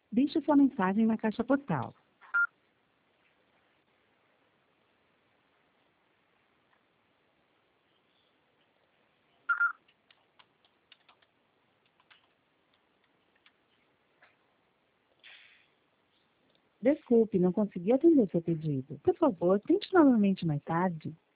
Deixe sua mensagem na caixa postal. Desculpe, não consegui atender seu pedido. Por favor, tente novamente mais tarde.